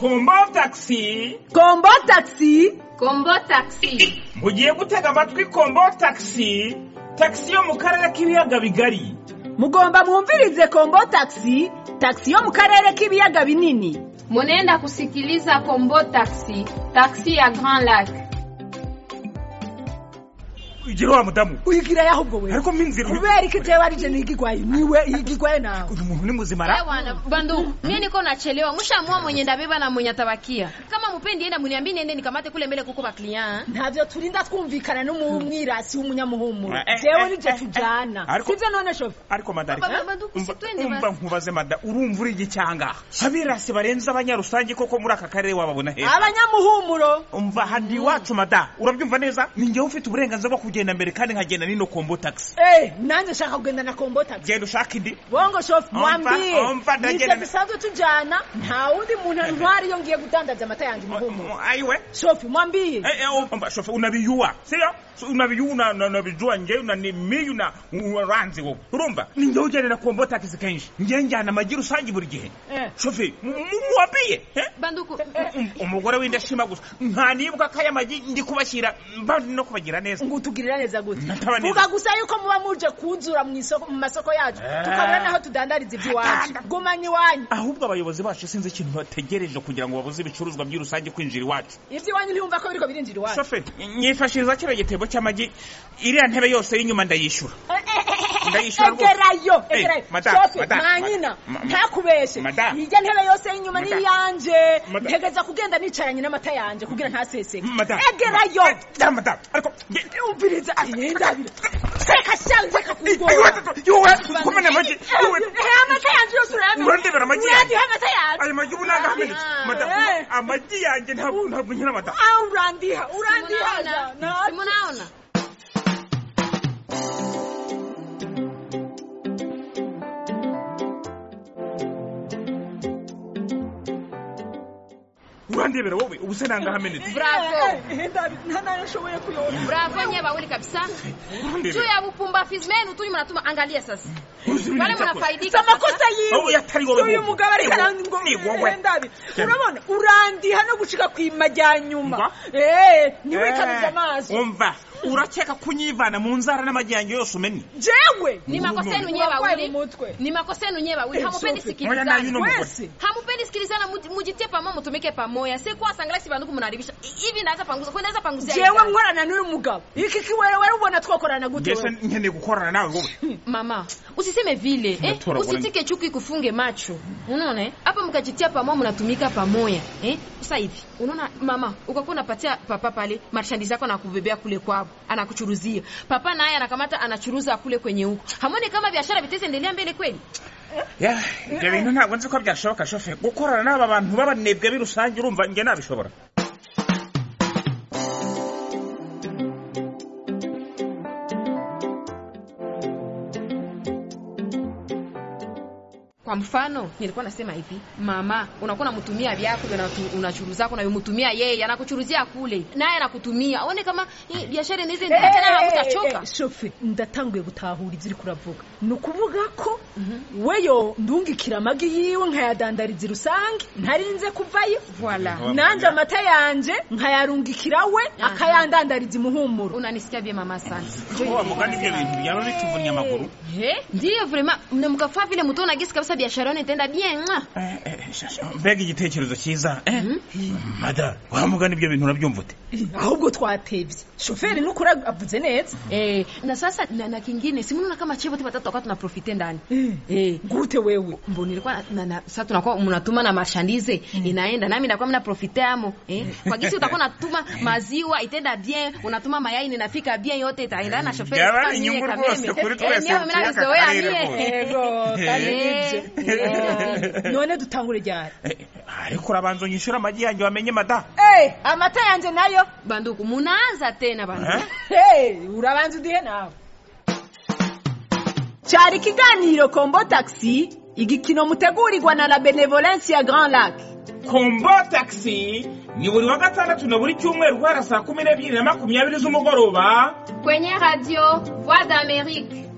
Kombo taxi. Kombo taxi. Kombo taxi. Mugiye gutega amatwi Kombo taxi. Taxi yo mu karere k'ibiyaga bigari. Mugomba mwumvirize Kombo taxi. Taxi yo mu karere k'ibiyaga binini. Munenda kusikiliza Kombo taxi. Taxi ya Grand Lac. Ugiro wa mudamu. Uyigira yaho ubwo we. Ariko minzira. Kubera ikije warije nigigwaye. Niwe igigwaye nawe. Uyu muntu ni muzimara. Ewana bandu, mimi niko nachelewa. Mushamua mwenye ndabeba na mwenye tabakia. Kama mupendi enda muniambie nende nikamate kule mbele kuko ba client. Ntavyo turinda twumvikana no mu mwirasi w'umunyamuhumuro. Jewe nije tujana. Sivyo none shofu. Ariko madari. Bandu kusitwende basi. Umva nkubaze mada urumva uri igicyanga. Abirasi barenza abanyarusange koko muri aka karere wababona he. Abanyamuhumuro. Umva handi wacu mada. Urabyumva neza? Ninjye ufite uburenganzira bwo kugenda mbere kandi nkagenda nino Kombo taxi. Nanje shaka kugenda na Kombo taxi. Genda ushaka indi. Bongo shofu mwambie. Ndagenda bisanzwe tujana. Nta wundi muntu ntwari yo ngiye gudandaza amata yanje muhumuro. Aiwe. Shofu mwambie. Shofu unabiyua. Sio? Unabiyuna na nabijua nje unanimiyu na uranzi wo. Urumva? Ninjye ugenda na Kombo taxi kenshi. Nje njyana amagira usangi buri gihe. Shofu mwambie. Banduku. Umugore w'indashima gusa. Nkanibuka kaya magi ndi kubashyira mbandi no kubagira neza. Ngutugirira neza gute. Vuga gusa yuko muba muje kuzura mu masoko yacu. Tukabona naho tudandariza iby'iwacu. Gumanye wanyu. Ahubwo abayobozi bacu sinzi ikintu bategereje kugira ngo babuze ibicuruzwa by'urusange kwinjira iwacu. Iby'iwanyu ntiyumva ko biriko birinjira iwacu. Shofe, nyifashiriza kino gitebo cy'amagi iriya ntebe yose y'inyuma ndayishura. Egerayo. Shofe, manyina. Ntakubeshe. Ijya ntebe yose y'inyuma ni yanje. Ntegeza kugenda nicaranye n'amata yanje kugira ntaseseke. Egerayo. Madam, ariko umviriza ndabira. Seka shanze kakugora. Yowe, kumene amagi. Amata yanje yose urame. Urandebera amagi. Urandi amata yanje. Ayo magi bunanga hamene. Madam, amagi yanje ntabwo nyina mata. Urandiha. Simunaona. Urandebera wowe ubuse nanga hamene. Bravo. Nana shoboye kuyona. Bravo nyeba wuli kabisa. Tu ya bupumbafizi menu tu mnatuma angalia sasa. Wale mnafaidika. Amakosa yiwe. Yatari wowe. Uyu mugabo ari karango. Ndabi. Urabona urandiha no gushika kwimajyanyuma. Niwe kabiza amaso. Umva. Urakeka kunyivana mu nzara n'amajyango yose umenye. Jewe ni makosa yenu nyeba wili. Ni makosa yenu nyeba wili. Hamupendi sikilizana. Hamupendi sikilizana mujitie pamoja mutumike pamoja. Si kwa sangalasi banduku mnaribisha. Hivi ndaza panguza. Kwa ndaza panguzia. Jewe nkorana n'uyu mugabo. Iki kiwewe ubona twakorana gute wewe. Yese nkene gukorana nawe wowe. Mama, usiseme vile, usitike chuki kufunge macho. Unaona? Hapa mkajitia pamoja mnatumika pamoja. Sasa hivi. Unaona mama, ukakuwa unapatia papa pale marchandise yako na kubebea kule kwao. Anakuchuruzia. Papa naye anakamata anachuruza kule kwenye huko. Hamoni kama biashara biteze endelea mbele kweli? Ibintu ntabwo nzi ko byashoboka shofe. Gukorana n'aba bantu babanebwe birusange urumva nge nabishobora. Kwa mfano, nilikuwa nasema hivi, mama, unakuwa unamtumia vyako na unachuruza kwa na yumtumia yeye, anakuchuruzia kule. Naye anakutumia. Aone kama hii biashara inaweza endelea tena hakutachoka. Shofe, ndatanguye gutahuriza iri kuravuga. Nukuvuga ko weyo ndungikira amagi yiwe nkayadandariza rusange, ntarinze kuvayo. Voilà. Nanje amata yanje nkayarungikira we akayandandariza imuhumuro. Unanisikia bien mama sana. Kwa mugani byo bintu byaba bituvunya amaguru. Ndiyo vraiment, mnamkafaa vile mutona gisi kabisa biashara yone itenda bien. Mbega igitekerezo cyiza. Mada, wamugani ibyo bintu urabyumvute. Ahubwo twatebye. Shoferi nukura avuze neza. Na sasa na kingine simununa kama chivo tupatatoka tuna profite ndani. Gute wewe. Mbona nilikuwa sasa tunakuwa mnatuma na marchandise inaenda nami nakuwa mna profite amo. Kwa gisi utakuwa unatuma maziwa itenda bien, unatuma mayai ninafika bien yote itaenda na shoferi. Gawa inyungu rwose kuri twese. Mimi nabizoea mie. None dutangure ryari. Ariko urabanza unyishura amagi yanjye wamenye mada. Amata yanje nayo banduku munaanza tena banduku. Urabanza udihe nawe. Cyari kiganiro Kombo taxi, igikino mutegurirwa na la Benevolence ya Grand Lac. Kombo taxi ni buri wa gatandatu na buri cyumweru guhera saa 12:20 z'umugoroba kwenye radio Voix d'Amérique.